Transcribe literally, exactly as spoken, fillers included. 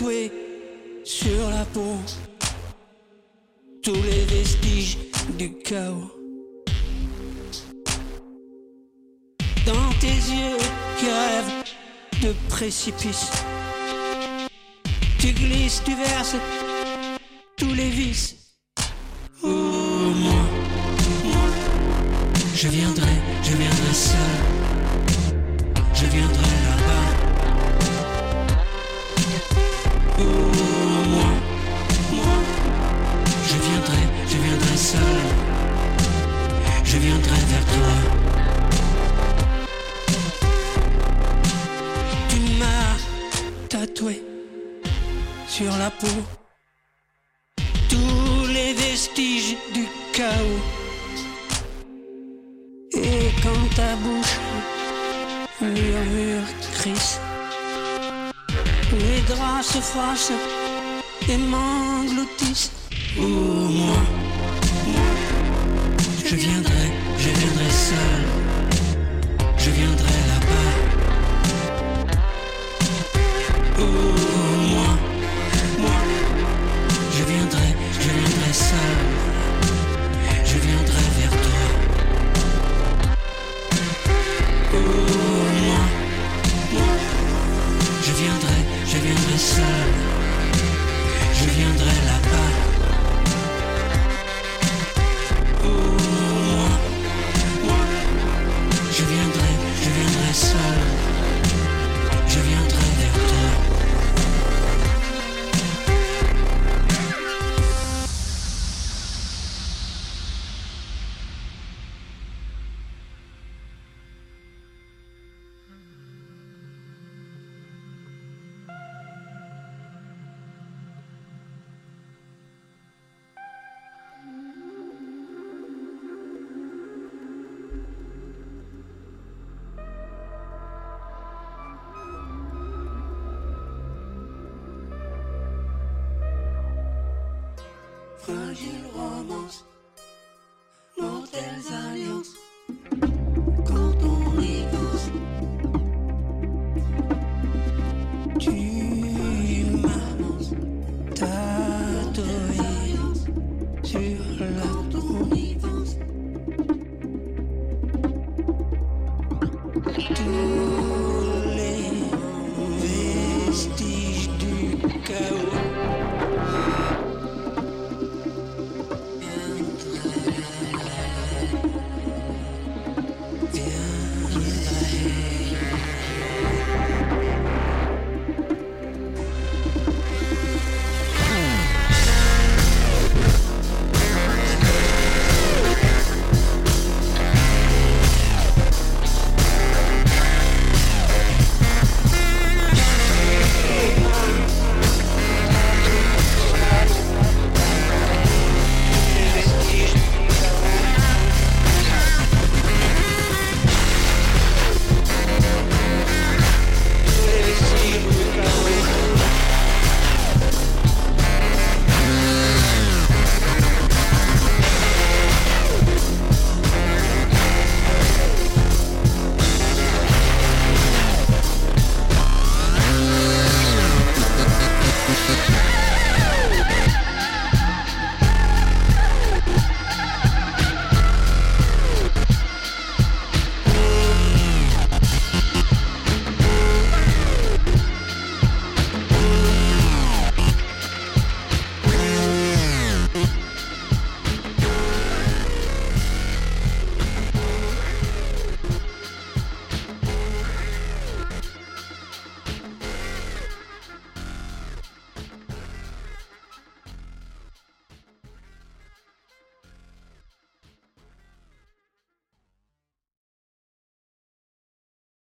tatoué sur la peau tous les vestiges du chaos. Dans tes yeux qui rêvent de précipice, tu glisses, tu verses tous les vices. Oh, moi, moi, je viendrai, je viendrai seul. Je viendrai là-bas. Oh, moi, moi, je viendrai, je viendrai seul. Je viendrai vers toi. Tu m'as tatoué sur la peau tous les vestiges du chaos. Et quand ta bouche murmure, crisse, les draps se froissent et m'engloutissent. Oh, moi, moi, je viendrai, je viendrai seul. Je viendrai là-bas. Oh, moi, moi, je viendrai, je viendrai seul. Je viendrai vers toi. Oh, moi, moi, je viendrai, je viendrai seul. Je viendrai là-bas. Oh, moi, moi, je viendrai, je viendrai seul. Je viendrai vers toi. Fragile romance.